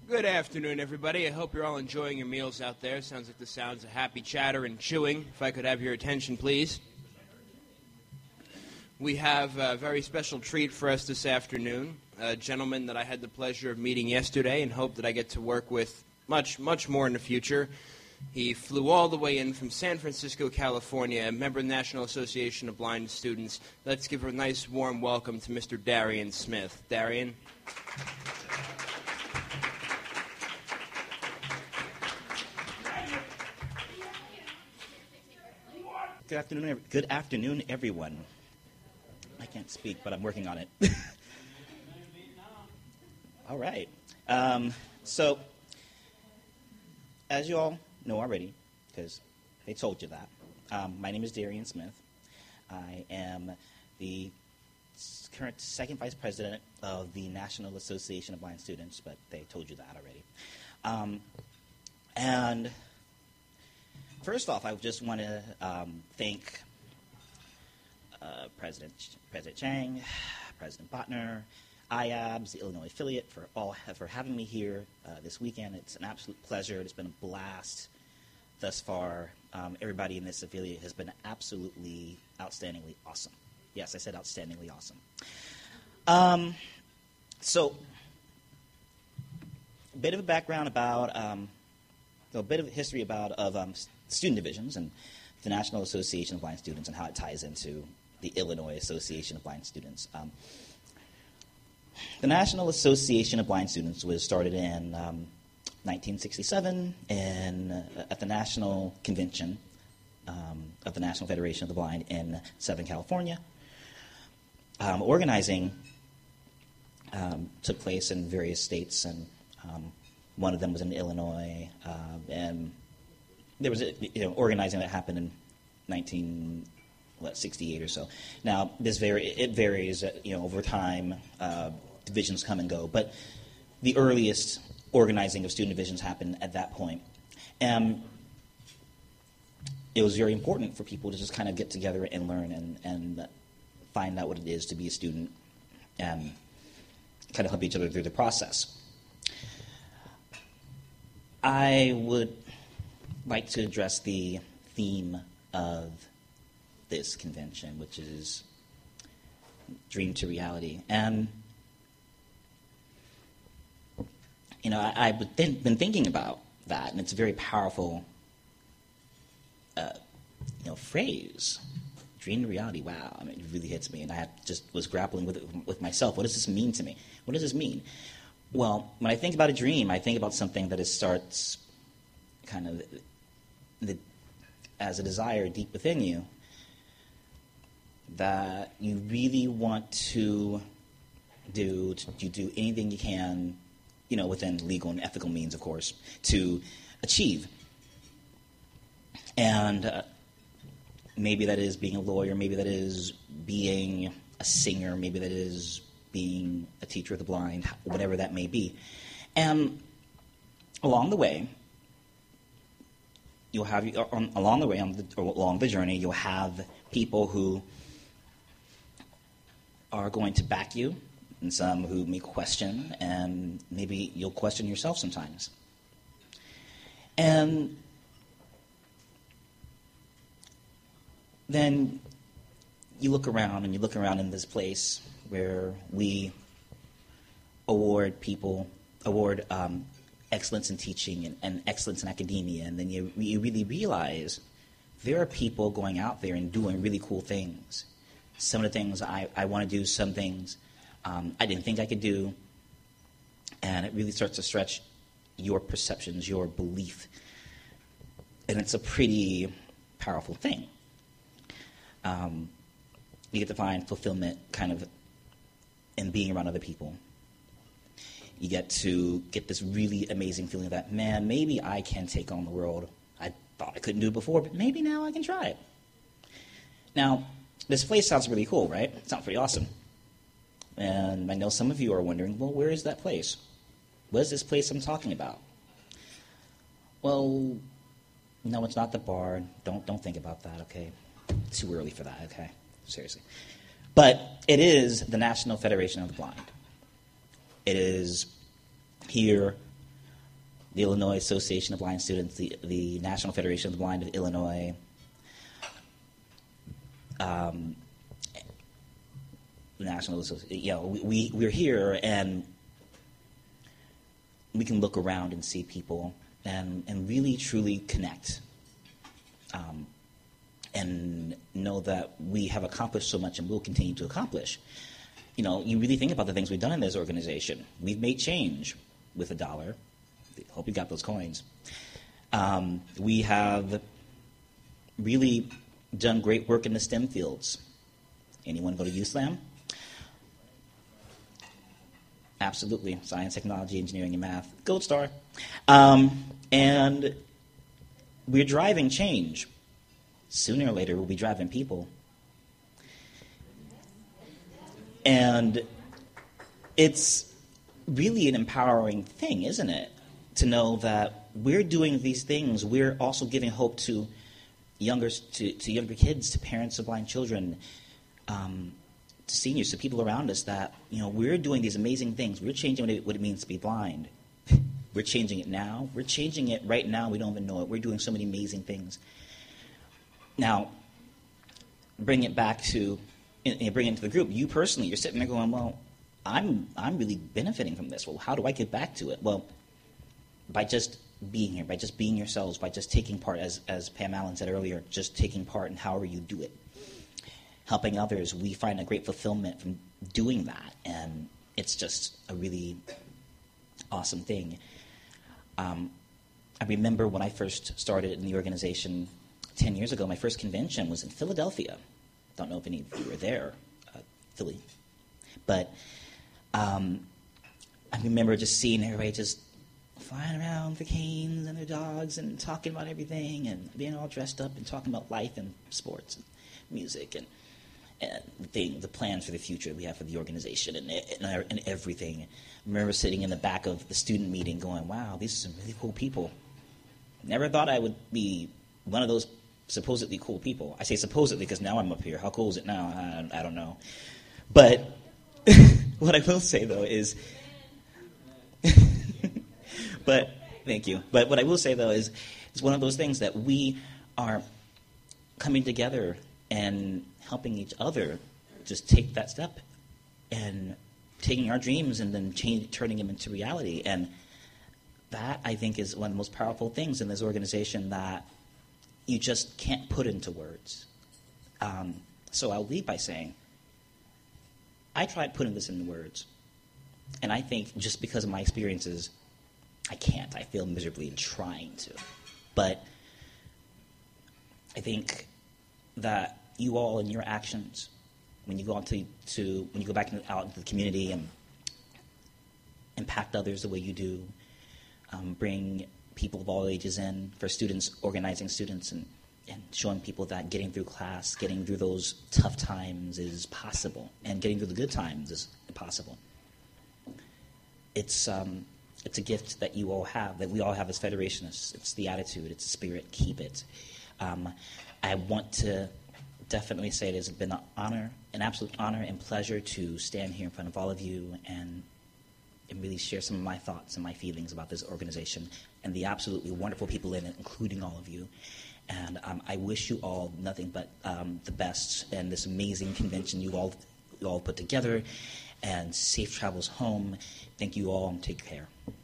Good afternoon, everybody. I hope you're all enjoying your meals out there. Sounds like the sounds of happy chatter and chewing. If I could have your attention, please. We have a very special treat for us this afternoon, a gentleman that I had the pleasure of meeting yesterday and hope that I get to work with much, much more in the future. He flew all the way in from San Francisco, California, a member of the National Association of Blind Students. Let's give a nice, warm welcome to Mr. Darian Smith. Darian. Good afternoon, everyone. I can't speak, but I'm working on it. All right. So, as you all know already, because they told you that, my name is Darian Smith. I am the current second vice president of the National Association of Blind Students, but they told you that already. And first off, I just want to thank President Chang, President Botner, IABS, the Illinois affiliate, for having me here this weekend. It's an absolute pleasure. It's been a blast thus far. Everybody in this affiliate has been absolutely outstandingly awesome. Yes, I said outstandingly awesome. So, a bit of a background about, a bit of history of student divisions and the National Association of Blind Students and how it ties into the Illinois Association of Blind Students. The National Association of Blind Students was started in 1967 at the National Convention of the National Federation of the Blind in Southern California. Organizing took place in various states, and one of them was in Illinois, and there was organizing that happened in 1968 or so. Now it varies over time. Divisions come and go, but the earliest organizing of student divisions happened at that point. And it was very important for people to just kind of get together and learn and find out what it is to be a student and kind of help each other through the process. I would like to address the theme of this convention, which is dream to reality. And I've been thinking about that, and it's a very powerful phrase. Dream to reality. Wow, I mean, it really hits me, and I just was grappling with it with myself. What does this mean to me? What does this mean? Well, when I think about a dream, I think about something that starts kind of as a desire deep within you that you really want to do. You do anything you can, within legal and ethical means, of course, to achieve. And maybe that is being a lawyer, maybe that is being a singer, maybe that is being a teacher of the blind, whatever that may be. And along the way, you'll have along the journey, you'll have people who are going to back you, and some who may question, and maybe you'll question yourself sometimes. And then you look around in this place where we award excellence in teaching and excellence in academia, and then you really realize there are people going out there and doing really cool things. Some of the things I want to do, some things I didn't think I could do, and it really starts to stretch your perceptions, your belief, and it's a pretty powerful thing. You get to find fulfillment kind of in being around other people. You get to get this really amazing feeling that, man, maybe I can take on the world. I thought I couldn't do it before, but maybe now I can try it. Now, this place sounds really cool, right? It sounds pretty awesome. And I know some of you are wondering, well, where is that place? What is this place I'm talking about? Well, no, it's not the bar. Don't think about that, okay? It's too early for that, okay? Seriously. But it is the National Federation of the Blind. It is here the Illinois Association of Blind Students, the National Federation of the Blind of Illinois, National Association. We're here, and we can look around and see people and really truly connect, and know that we have accomplished so much and will continue to accomplish. You really think about the things we've done in this organization. We've made change with $1. Hope you got those coins. We have really done great work in the STEM fields. Anyone go to USLAM? Absolutely. Science, technology, engineering, and math. Gold star. And we're driving change. Sooner or later, we'll be driving people. And it's really an empowering thing, isn't it? To know that we're doing these things. We're also giving hope to younger kids, to parents of blind children, to seniors, to people around us, that we're doing these amazing things. We're changing what it means to be blind. We're changing it now. We're changing it right now. We don't even know it. We're doing so many amazing things. Now, bring it back to, bring it into the group. You personally, you're sitting there going, well, I'm really benefiting from this. Well, how do I get back to it? Well, by just being here, by just being yourselves, by just taking part, as Pam Allen said earlier, just taking part in however you do it. Helping others, we find a great fulfillment from doing that, and it's just a really awesome thing. I remember when I first started in the organization 10 years ago, my first convention was in Philadelphia. Don't know if any of you were there, Philly. But I remember just seeing everybody just flying around with their canes and their dogs and talking about everything and being all dressed up and talking about life and sports and music and the plans for the future we have for the organization and everything. I remember sitting in the back of the student meeting going, wow, these are some really cool people. Never thought I would be one of those supposedly cool people. I say supposedly because now I'm up here. How cool is it now? I don't know. But what I will say, though, is... But thank you. But what I will say, though, is it's one of those things that we are coming together and helping each other just take that step and taking our dreams and then turning them into reality. And that, I think, is one of the most powerful things in this organization that you just can't put into words. So I'll leave by saying, I tried putting this into words. And I think just because of my experiences, I can't. I fail miserably in trying to. But I think that you all in your actions, when you go out when you go back out into the community and impact others the way you do, bring people of all ages in, for students, organizing students and showing people that getting through class, getting through those tough times is possible, and getting through the good times is possible. It's a gift that you all have, that we all have as Federationists. It's the attitude, it's the spirit, keep it. I want to definitely say it has been an honor, an absolute honor and pleasure to stand here in front of all of you and really share some of my thoughts and my feelings about this organization and the absolutely wonderful people in it, including all of you. And I wish you all nothing but the best and this amazing convention you all put together, and safe travels home. Thank you all, and take care.